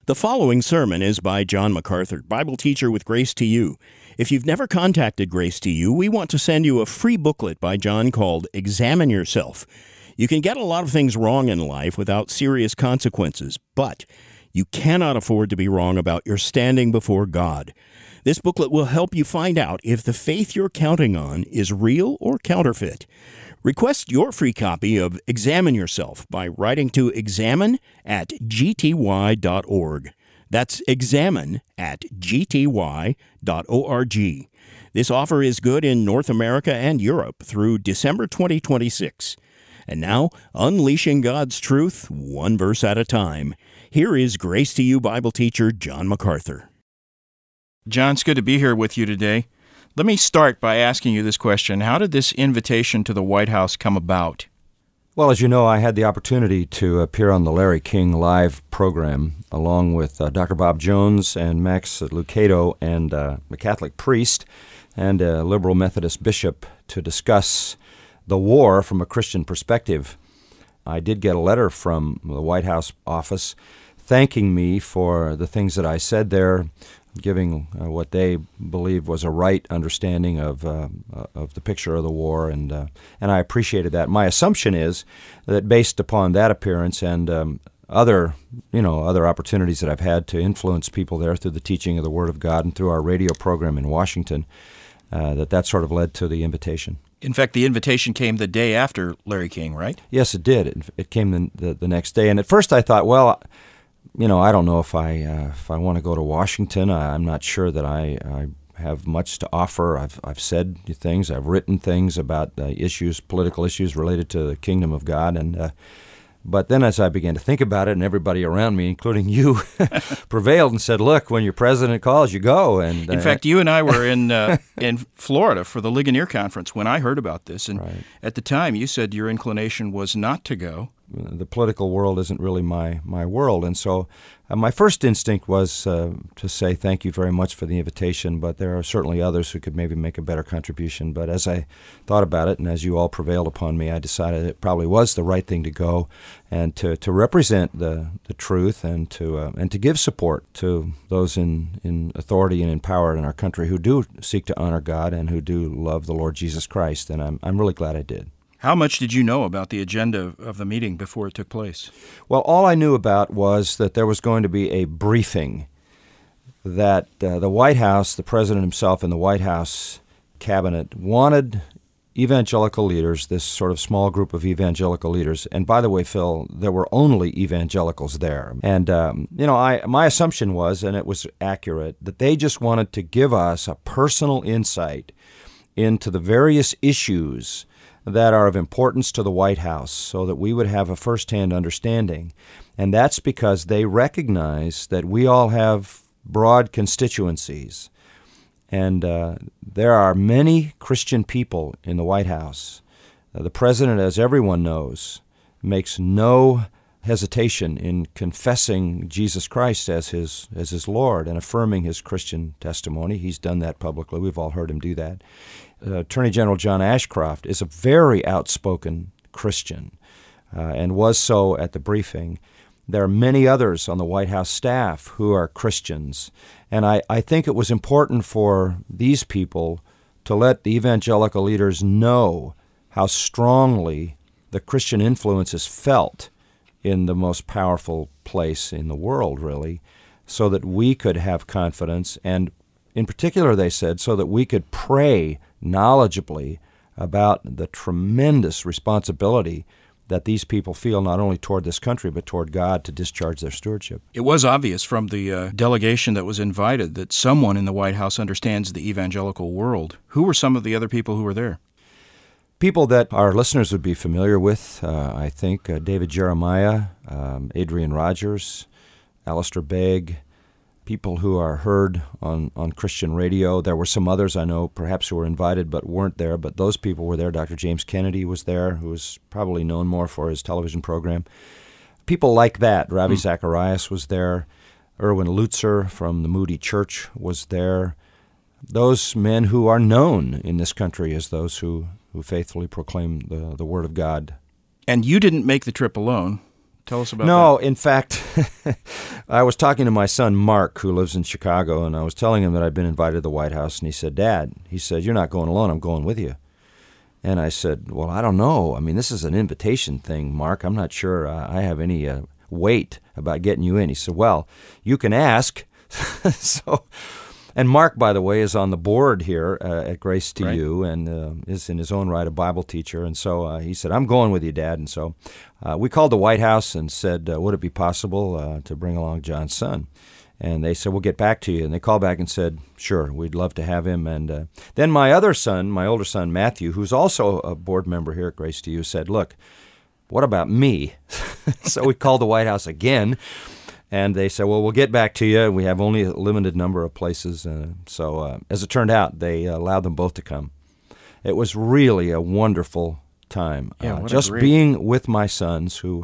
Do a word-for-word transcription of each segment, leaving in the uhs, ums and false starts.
The following sermon is by John MacArthur, Bible teacher with Grace to You. If you've never contacted Grace to You, we want to send you a free booklet by John called Examine Yourself. You can get a lot of things wrong in life without serious consequences, but you cannot afford to be wrong about your standing before God. This booklet will help you find out if the faith you're counting on is real or counterfeit. Request your free copy of Examine Yourself by writing to examine at g t y dot org. That's examine at g t y dot org. This offer is good in North America and Europe through December twenty twenty-six. And now, unleashing God's truth, one verse at a time. Here is Grace to You Bible teacher John MacArthur. John, it's good to be here with you today. Let me start by asking you this question. How did this invitation to the White House come about? Well, as you know, I had the opportunity to appear on the Larry King Live program along with uh, Doctor Bob Jones and Max Lucado and uh, a Catholic priest and a liberal Methodist bishop to discuss the war from a Christian perspective. I did get a letter from the White House office thanking me for the things that I said there, giving uh, what they believed was a right understanding of uh, of the picture of the war, and uh, and I appreciated that. My assumption is that based upon that appearance and um, other you know other opportunities that I've had to influence people there through the teaching of the Word of God and through our radio program in Washington, uh, that that sort of led to the invitation. In fact, the invitation came the day after Larry King, right? Yes, it did. It, it came the, the the next day, and at first I thought, well, you know, I don't know if I uh, if I want to go to Washington. I, I'm not sure that I, I have much to offer. I've I've said things. I've written things about uh, issues, political issues related to the kingdom of God. And uh, but then, as I began to think about it, and everybody around me, including you, prevailed and said, "Look, when your president calls, you go." And uh, in fact, you and I were in uh, in Florida for the Ligonier Conference when I heard about this, and right. At the time, you said your inclination was not to go. The political world isn't really my, my world. And so uh, my first instinct was uh, to say thank you very much for the invitation, but there are certainly others who could maybe make a better contribution. But as I thought about it, and as you all prevailed upon me, I decided it probably was the right thing to go and to, to represent the, the truth and to uh, and to give support to those in, in authority and in power in our country who do seek to honor God and who do love the Lord Jesus Christ. And I'm I'm really glad I did. How much did you know about the agenda of the meeting before it took place? Well, all I knew about was that there was going to be a briefing, that uh, the White House, the president himself and the White House cabinet wanted evangelical leaders, this sort of small group of evangelical leaders. And by the way, Phil, there were only evangelicals there. And, um, you know, I my assumption was, and it was accurate, that they just wanted to give us a personal insight into the various issues that are of importance to the White House so that we would have a firsthand understanding. And that's because they recognize that we all have broad constituencies. And uh, there are many Christian people in the White House. Uh, the president, as everyone knows, makes no hesitation in confessing Jesus Christ as his as his Lord and affirming his Christian testimony. He's done that publicly. We've all heard him do that. Uh, Attorney General John Ashcroft is a very outspoken Christian uh, and was so at the briefing. There are many others on the White House staff who are Christians, and I, I think it was important for these people to let the evangelical leaders know how strongly the Christian influence is felt in the most powerful place in the world, really, so that we could have confidence, and in particular, they said, so that we could pray knowledgeably about the tremendous responsibility that these people feel not only toward this country but toward God to discharge their stewardship. It was obvious from the uh, delegation that was invited that someone in the White House understands the evangelical world. Who were some of the other people who were there? People that our listeners would be familiar with, uh, I think, uh, David Jeremiah, um, Adrian Rogers, Alistair Begg, people who are heard on, on Christian radio. There were some others I know perhaps who were invited but weren't there, but those people were there. Doctor James Kennedy was there, who was probably known more for his television program. People like that. Ravi mm. Zacharias was there. Erwin Lutzer from the Moody Church was there. Those men who are known in this country as those who, who faithfully proclaim the, the Word of God. And you didn't make the trip alone. Tell us about no, that. in fact, I was talking to my son, Mark, who lives in Chicago, and I was telling him that I'd been invited to the White House, and he said, Dad, he said, you're not going alone, I'm going with you. And I said, well, I don't know. I mean, this is an invitation thing, Mark. I'm not sure uh, I have any uh, weight about getting you in. He said, well, you can ask. so, and Mark, by the way, is on the board here uh, at Grace to right. You and uh, is in his own right a Bible teacher. And so uh, he said, I'm going with you, Dad. And so uh, we called the White House and said, uh, would it be possible uh, to bring along John's son? And they said, we'll get back to you. And they called back and said, sure, we'd love to have him. And uh, then my other son, my older son, Matthew, who's also a board member here at Grace to You, said, look, what about me? So we called the White House again. And they said, well, we'll get back to you. We have only a limited number of places. Uh, so uh, as it turned out, they allowed them both to come. It was really a wonderful time. Yeah, uh, what a just great- being with my sons who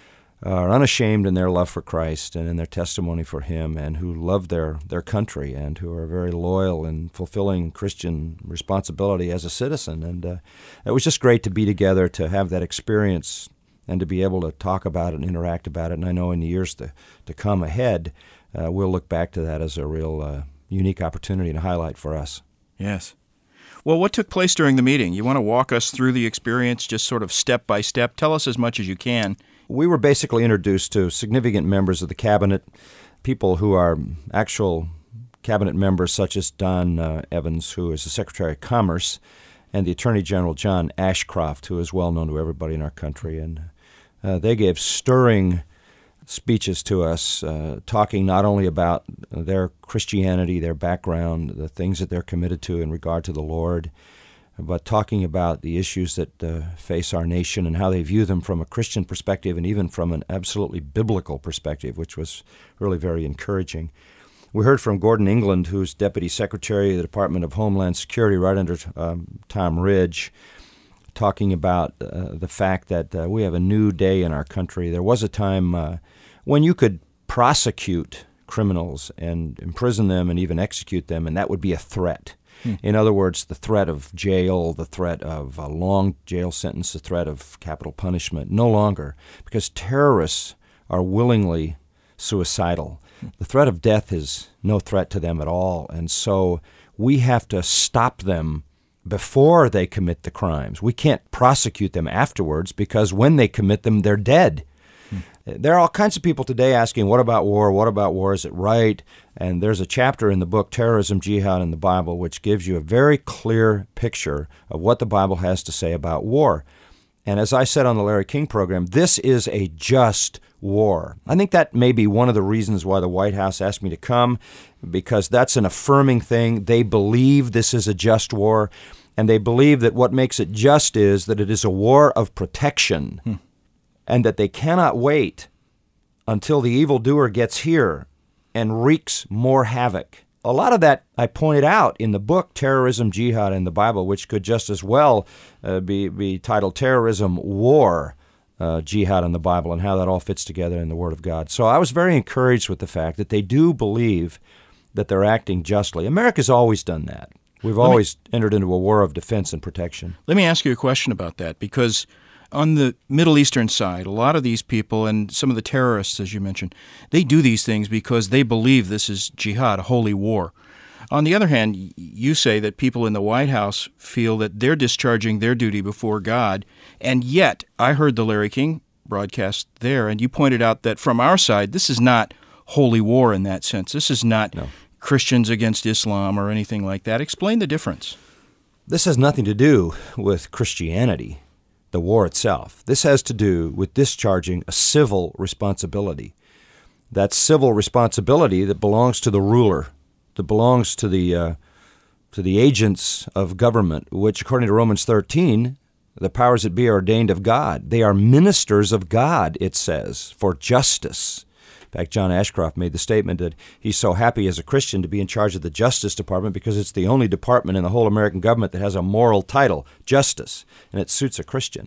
are unashamed in their love for Christ and in their testimony for Him, and who love their, their country and who are very loyal in fulfilling Christian responsibility as a citizen. And uh, it was just great to be together, to have that experience and to be able to talk about it and interact about it. And I know in the years to, to come ahead, uh, we'll look back to that as a real uh, unique opportunity and highlight for us. Yes. Well, what took place during the meeting? You want to walk us through the experience, just sort of step by step? Tell us as much as you can. We were basically introduced to significant members of the cabinet, people who are actual cabinet members, such as Don uh, Evans, who is the Secretary of Commerce, and the Attorney General John Ashcroft, who is well known to everybody in our country. And uh, they gave stirring speeches to us, uh, talking not only about their Christianity, their background, the things that they're committed to in regard to the Lord, but talking about the issues that uh, face our nation and how they view them from a Christian perspective and even from an absolutely biblical perspective, which was really very encouraging. We heard from Gordon England, who's Deputy Secretary of the Department of Homeland Security right under um, Tom Ridge, talking about uh, the fact that uh, we have a new day in our country. There was a time uh, when you could prosecute criminals and imprison them and even execute them, and that would be a threat. Hmm. In other words, the threat of jail, the threat of a long jail sentence, the threat of capital punishment. No longer, because terrorists are willingly suicidal. Hmm. The threat of death is no threat to them at all, and so we have to stop them before they commit the crimes. We can't prosecute them afterwards, because when they commit them, they're dead. Hmm. There are all kinds of people today asking, what about war? What about war? Is it right? And there's a chapter in the book, Terrorism, Jihad, in the Bible, which gives you a very clear picture of what the Bible has to say about war. And as I said on the Larry King program, this is a just war. I think that may be one of the reasons why the White House asked me to come, because that's an affirming thing. They believe this is a just war, and they believe that what makes it just is that it is a war of protection, hmm. and that they cannot wait until the evildoer gets here and wreaks more havoc. A lot of that I pointed out in the book, Terrorism, Jihad, in the Bible, which could just as well uh, be, be titled Terrorism, War, uh, Jihad in the Bible, and how that all fits together in the Word of God. So I was very encouraged with the fact that they do believe that they're acting justly. America's always done that. We've Let always me, entered into a war of defense and protection. Let me ask you a question about that, because on the Middle Eastern side, a lot of these people and some of the terrorists, as you mentioned, they do these things because they believe this is jihad, a holy war. On the other hand, you say that people in the White House feel that they're discharging their duty before God, and yet I heard the Larry King broadcast there, and you pointed out that from our side, this is not holy war in that sense. This is not no. Christians against Islam or anything like that. Explain the difference. This has nothing to do with Christianity, the war itself. This has to do with discharging a civil responsibility. That civil responsibility that belongs to the ruler, that belongs to the uh, to the agents of government, which, according to Romans thirteen, the powers that be are ordained of God. They are ministers of God, it says, for justice. In fact, John Ashcroft made the statement that he's so happy as a Christian to be in charge of the Justice Department because it's the only department in the whole American government that has a moral title, justice, and it suits a Christian.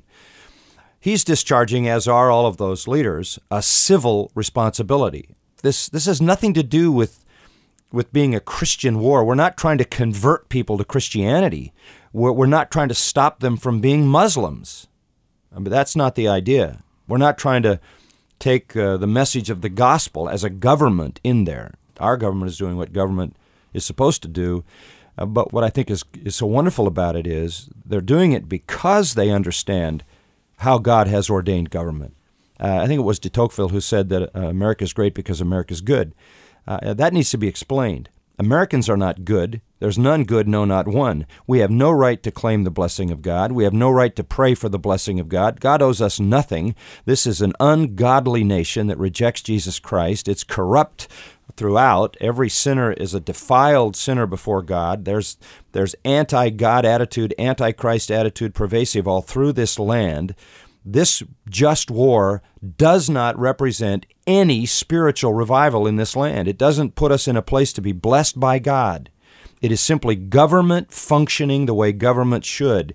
He's discharging, as are all of those leaders, a civil responsibility. This this has nothing to do with with being a Christian war. We're not trying to convert people to Christianity. We're, we're not trying to stop them from being Muslims. I mean, that's not the idea. We're not trying to take uh, the message of the gospel as a government in there. Our government is doing what government is supposed to do. Uh, but what I think is, is so wonderful about it is they're doing it because they understand how God has ordained government. Uh, I think it was de Tocqueville who said that uh, America is great because America is good. Uh, that needs to be explained. Americans are not good. There's none good, no, not one. We have no right to claim the blessing of God. We have no right to pray for the blessing of God. God owes us nothing. This is an ungodly nation that rejects Jesus Christ. It's corrupt throughout. Every sinner is a defiled sinner before God. There's there's anti-God attitude, anti-Christ attitude pervasive all through this land. This just war does not represent any spiritual revival in this land. It doesn't put us in a place to be blessed by God. It is simply government functioning the way government should.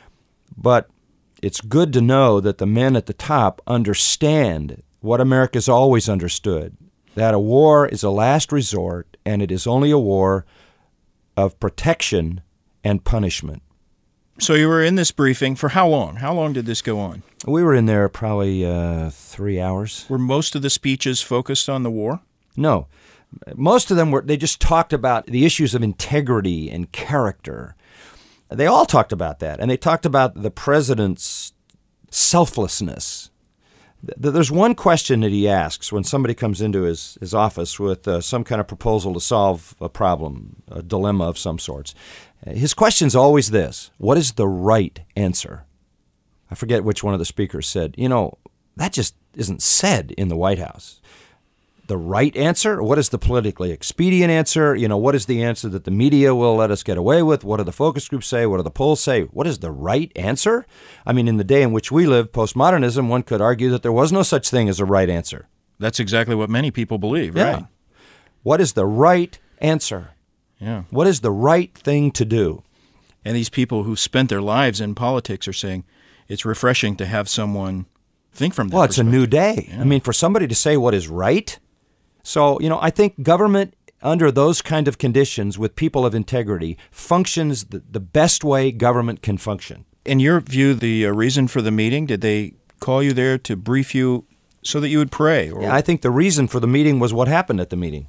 But it's good to know that the men at the top understand what America's always understood, that a war is a last resort, and it is only a war of protection and punishment. So you were in this briefing for how long? How long did this go on? We were in there probably uh, three hours. Were most of the speeches focused on the war? No. Most of them were, they just talked about the issues of integrity and character. They all talked about that, and they talked about the president's selflessness. There's one question that he asks when somebody comes into his, his office with uh, some kind of proposal to solve a problem, a dilemma of some sorts. His question's always this: what is the right answer? I forget which one of the speakers said, you know, that just isn't said in the White House. The right answer? What is the politically expedient answer? You know, what is the answer that the media will let us get away with? What do the focus groups say? What do the polls say? What is the right answer? I mean, in the day in which we live, postmodernism, one could argue that there was no such thing as a right answer. That's exactly what many people believe, yeah. right? What is the right answer? Yeah. What is the right thing to do? And these people who spent their lives in politics are saying it's refreshing to have someone think from that Well, it's a new day. Yeah. I mean, for somebody to say what is right. So, you know, I think government under those kind of conditions with people of integrity functions the, the best way government can function. In your view, the uh, reason for the meeting, did they call you there to brief you so that you would pray? Or... Yeah, I think the reason for the meeting was what happened at the meeting.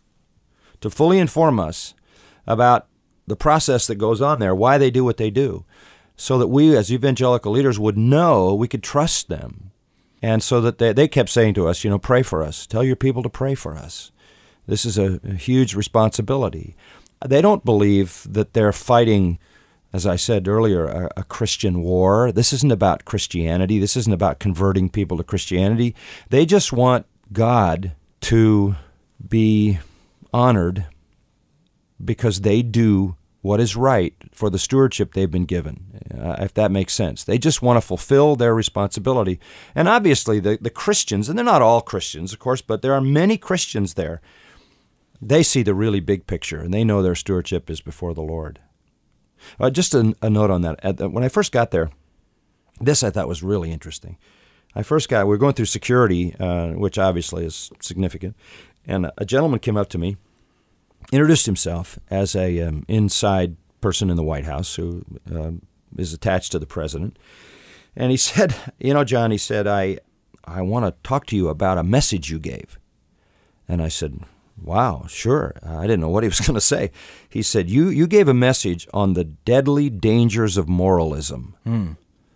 To fully inform us about the process that goes on there, why they do what they do, so that we as evangelical leaders would know we could trust them. And so that they, they kept saying to us, you know, pray for us. Tell your people to pray for us. This is a, a huge responsibility. They don't believe that they're fighting, as I said earlier, a, a Christian war. This isn't about Christianity. This isn't about converting people to Christianity. They just want God to be honored because they do what is right for the stewardship they've been given, uh, if that makes sense. They just want to fulfill their responsibility. And obviously the, the Christians, and they're not all Christians, of course, but there are many Christians there, they see the really big picture, and they know their stewardship is before the Lord. Uh, just a, a note on that. At the, when I first got there, this I thought was really interesting. I first got, we were going through security, uh, which obviously is significant, and a gentleman came up to me, introduced himself as a um, inside person in the White House who um, is attached to the president. And he said, you know, John, he said, I I want to talk to you about a message you gave. And I said, wow, sure. I didn't know what he was going to say. He said, you you gave a message on the deadly dangers of moralism. Hmm.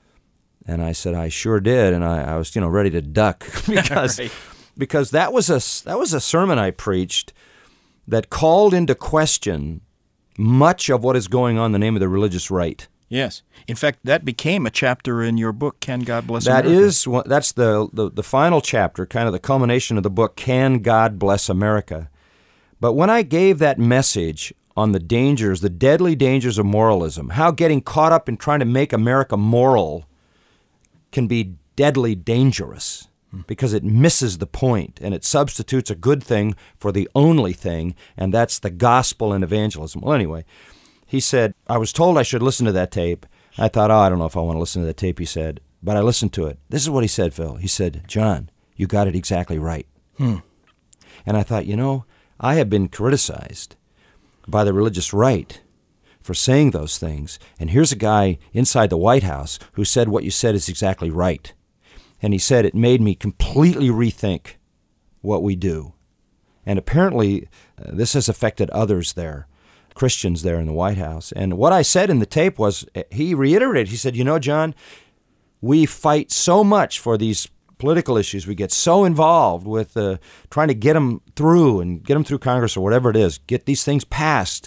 And I said, I sure did. And I, I was, you know, ready to duck because right. because that was a that was a sermon I preached that called into question much of what is going on in the name of the religious right. Yes. In fact, that became a chapter in your book, Can God Bless that America? That is, that's the, the, the final chapter, kind of the culmination of the book, Can God Bless America? But when I gave that message on the dangers, the deadly dangers of moralism, how getting caught up in trying to make America moral can be deadly dangerous, because it misses the point and it substitutes a good thing for the only thing, and that's the gospel and evangelism. Well, anyway, he said, I was told I should listen to that tape. I thought, oh, I don't know if I want to listen to that tape, he said, but I listened to it. This is what he said, Phil. He said, John, you got it exactly right. Hmm. And I thought, you know, I have been criticized by the religious right for saying those things, and here's a guy inside the White House who said what you said is exactly right. And he said it made me completely rethink what we do. And apparently uh, this has affected others there, Christians there in the White House. And what I said in the tape was, he reiterated, he said, you know, John, we fight so much for these political issues. We get so involved with uh, trying to get them through and get them through Congress or whatever it is, get these things passed.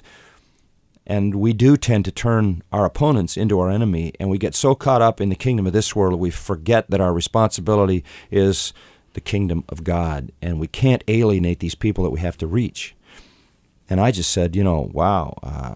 And we do tend to turn our opponents into our enemy, and we get so caught up in the kingdom of this world, we forget that our responsibility is the kingdom of God, and we can't alienate these people that we have to reach. And I just said, you know, wow. Uh,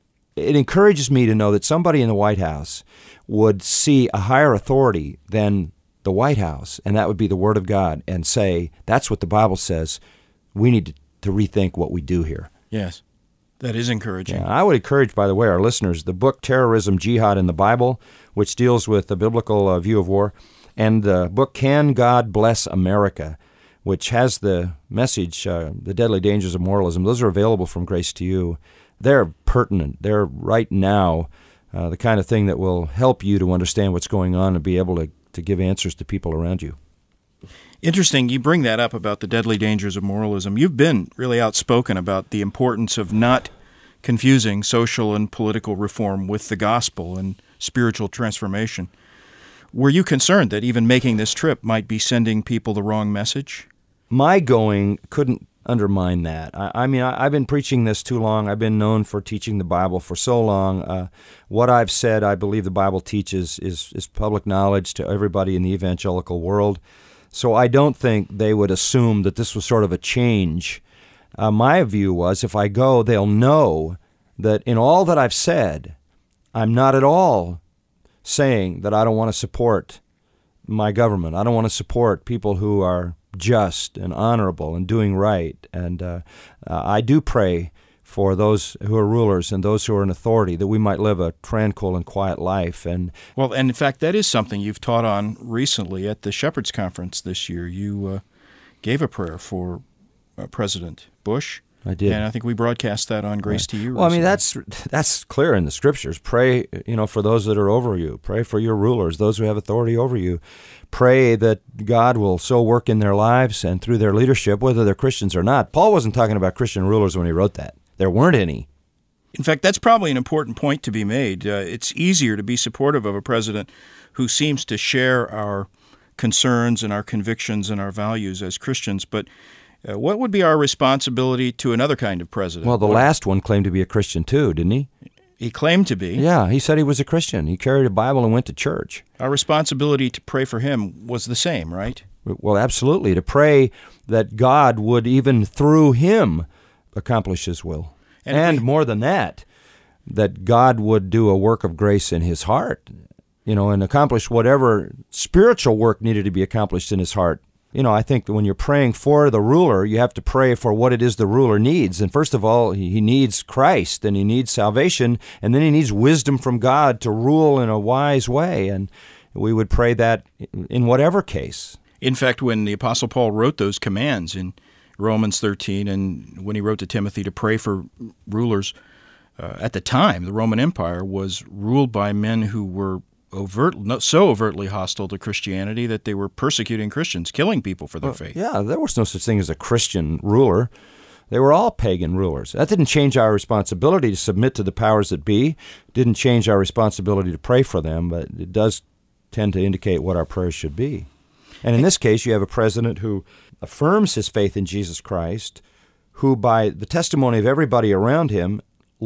it encourages me to know that somebody in the White House would see a higher authority than the White House, and that would be the Word of God, and say, that's what the Bible says. We need to, to rethink what we do here. Yes. That is encouraging. Yeah, I would encourage, by the way, our listeners, the book Terrorism, Jihad in the Bible, which deals with the biblical uh, view of war, and the book Can God Bless America, which has the message, uh, The Deadly Dangers of Moralism. Those are available from Grace to You. They're pertinent. They're right now uh, the kind of thing that will help you to understand what's going on and be able to, to give answers to people around you. Interesting, you bring that up about the deadly dangers of moralism. You've been really outspoken about the importance of not confusing social and political reform with the gospel and spiritual transformation. Were you concerned that even making this trip might be sending people the wrong message? My going couldn't undermine that. I, I mean, I, I've been preaching this too long. I've been known for teaching the Bible for so long. Uh, what I've said, I believe the Bible teaches, is, is public knowledge to everybody in the evangelical world. So I don't think they would assume that this was sort of a change. Uh, my view was if I go, they'll know that in all that I've said, I'm not at all saying that I don't want to support my government. I don't want to support people who are just and honorable and doing right. And uh, uh, I do pray for those who are rulers and those who are in authority, that we might live a tranquil and quiet life. And well, and in fact, that is something you've taught on recently at the Shepherds Conference this year. You uh, gave a prayer for uh, President Bush. I did. And I think we broadcast that on Grace right. to You. Well, recently. I mean, that's that's clear in the Scriptures. Pray, you know, for those that are over you. Pray for your rulers, those who have authority over you. Pray that God will so work in their lives and through their leadership, whether they're Christians or not. Paul wasn't talking about Christian rulers when he wrote that. There weren't any. In fact, that's probably an important point to be made. Uh, it's easier to be supportive of a president who seems to share our concerns and our convictions and our values as Christians, but uh, what would be our responsibility to another kind of president? Well, the what, last one claimed to be a Christian too, didn't he? He claimed to be. Yeah, he said he was a Christian. He carried a Bible and went to church. Our responsibility to pray for him was the same, right? Well, absolutely, to pray that God would even through him accomplish his will. And, and we, more than that, that God would do a work of grace in his heart, you know, and accomplish whatever spiritual work needed to be accomplished in his heart. You know, I think that when you're praying for the ruler, you have to pray for what it is the ruler needs. And first of all, he needs Christ, and he needs salvation, and then he needs wisdom from God to rule in a wise way. And we would pray that in whatever case. In fact, when the Apostle Paul wrote those commands in Romans thirteen, and when he wrote to Timothy to pray for rulers, uh, at the time, the Roman Empire was ruled by men who were overt, so overtly hostile to Christianity that they were persecuting Christians, killing people for their well, faith. Yeah, there was no such thing as a Christian ruler. They were all pagan rulers. That didn't change our responsibility to submit to the powers that be. It didn't change our responsibility to pray for them, but it does tend to indicate what our prayers should be. And in this case, you have a president who affirms his faith in Jesus Christ, who by the testimony of everybody around him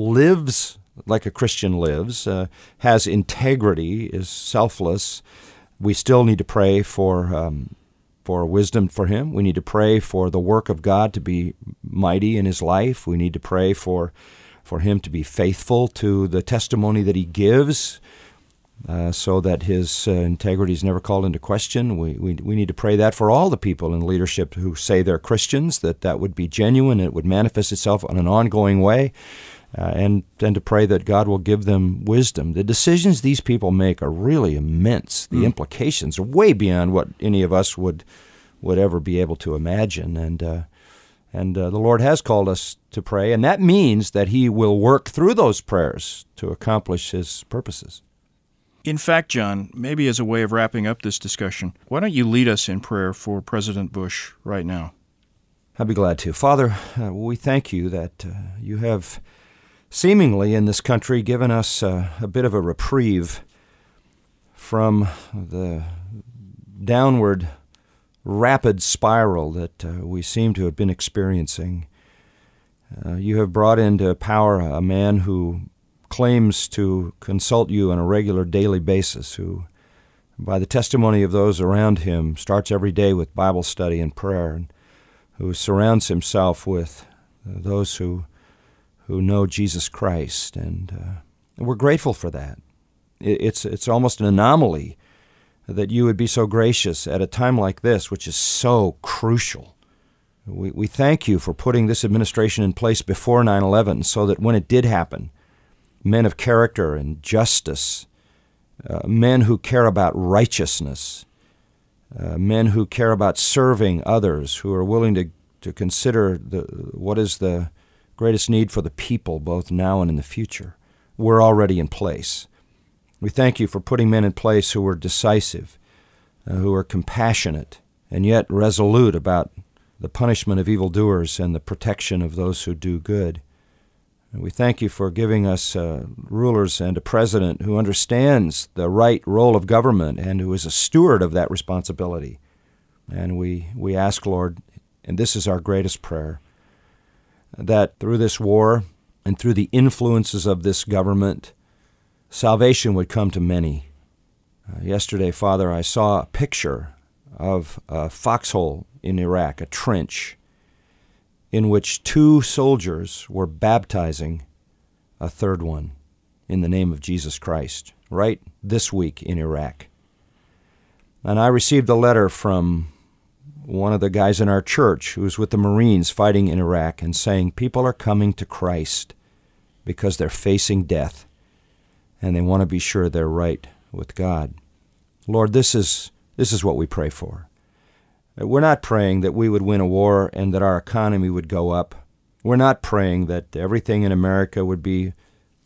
lives like a Christian lives, uh, has integrity, is selfless. We still need to pray for um, for wisdom for him. We need to pray for the work of God to be mighty in his life. We need to pray for for him to be faithful to the testimony that he gives, uh, so that his uh, integrity is never called into question. We, we we need to pray that for all the people in leadership who say they're Christians, that that would be genuine and it would manifest itself in an ongoing way. Uh, and and to pray that God will give them wisdom. The decisions these people make are really immense. The mm. implications are way beyond what any of us would would ever be able to imagine. And uh, and uh, the Lord has called us to pray, and that means that He will work through those prayers to accomplish His purposes. In fact, John, maybe as a way of wrapping up this discussion, why don't you lead us in prayer for President Bush right now? I'd be glad to. Father, uh, we thank you that uh, you have seemingly in this country given us uh, a bit of a reprieve from the downward rapid spiral that uh, we seem to have been experiencing. Uh, you have brought into power a man who claims to consult you on a regular daily basis, who, by the testimony of those around him, starts every day with Bible study and prayer, and who surrounds himself with uh, those who who know Jesus Christ, and, uh, and we're grateful for that. It, it's it's almost an anomaly that you would be so gracious at a time like this, which is so crucial. We we thank you for putting this administration in place before nine eleven, so that when it did happen, men of character and justice, uh, men who care about righteousness, uh, men who care about serving others, who are willing to, to consider the what is the greatest need for the people, both now and in the future, we're already in place. We thank you for putting men in place who are decisive, uh, who are compassionate, and yet resolute about the punishment of evildoers and the protection of those who do good. And we thank you for giving us uh, rulers and a president who understands the right role of government and who is a steward of that responsibility. And we, we ask, Lord, and this is our greatest prayer, that through this war and through the influences of this government, salvation would come to many. Uh, yesterday, Father, I saw a picture of a foxhole in Iraq, a trench, in which two soldiers were baptizing a third one in the name of Jesus Christ, right this week in Iraq. And I received a letter from one of the guys in our church who was with the Marines fighting in Iraq and saying, people are coming to Christ because they're facing death and they want to be sure they're right with God. Lord, this is this is what we pray for. We're not praying that we would win a war and that our economy would go up. We're not praying that everything in America would be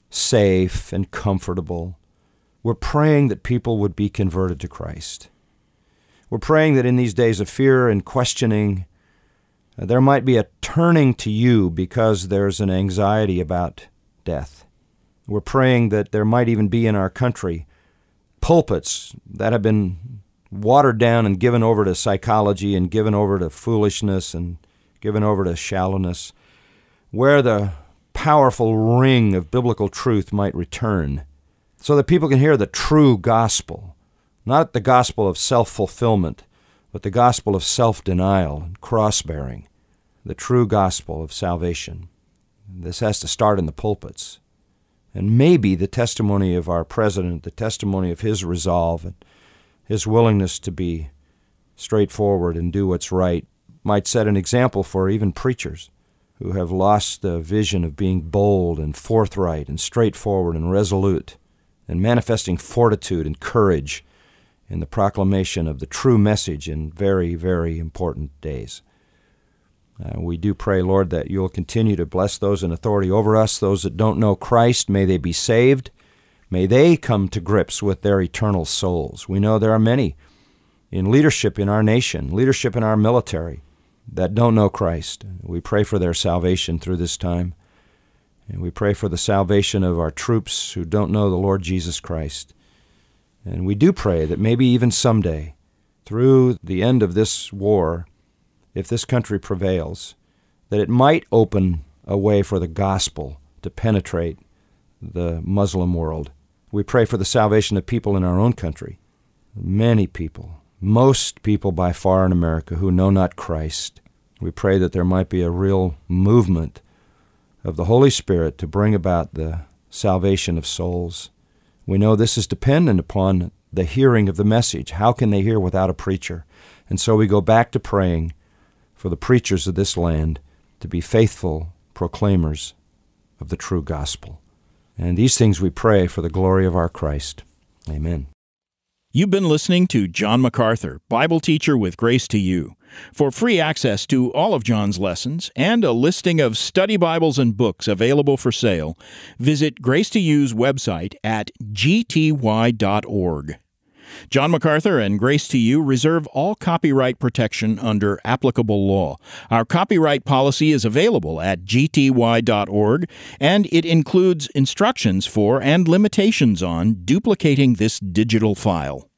safe and comfortable. We're praying that people would be converted to Christ. We're praying that in these days of fear and questioning, uh, there might be a turning to you because there's an anxiety about death. We're praying that there might even be in our country pulpits that have been watered down and given over to psychology and given over to foolishness and given over to shallowness, where the powerful ring of biblical truth might return so that people can hear the true gospel. Not the gospel of self-fulfillment, but the gospel of self-denial and cross-bearing, the true gospel of salvation. This has to start in the pulpits. And maybe the testimony of our president, the testimony of his resolve and his willingness to be straightforward and do what's right, might set an example for even preachers who have lost the vision of being bold and forthright and straightforward and resolute and manifesting fortitude and courage in the proclamation of the true message in very, very important days. Uh, we do pray, Lord, that you'll continue to bless those in authority over us, those that don't know Christ. May they be saved. May they come to grips with their eternal souls. We know there are many in leadership in our nation, leadership in our military, that don't know Christ. We pray for their salvation through this time. And we pray for the salvation of our troops who don't know the Lord Jesus Christ. And we do pray that maybe even someday, through the end of this war, if this country prevails, that it might open a way for the gospel to penetrate the Muslim world. We pray for the salvation of people in our own country, many people, most people by far in America who know not Christ. We pray that there might be a real movement of the Holy Spirit to bring about the salvation of souls. We know this is dependent upon the hearing of the message. How can they hear without a preacher? And so we go back to praying for the preachers of this land to be faithful proclaimers of the true gospel. And these things we pray for the glory of our Christ. Amen. You've been listening to John MacArthur, Bible teacher with Grace to You. For free access to all of John's lessons and a listing of study Bibles and books available for sale, visit Grace to You's website at g t y dot org. John MacArthur and Grace to You reserve all copyright protection under applicable law. Our copyright policy is available at g t y dot org, and it includes instructions for and limitations on duplicating this digital file.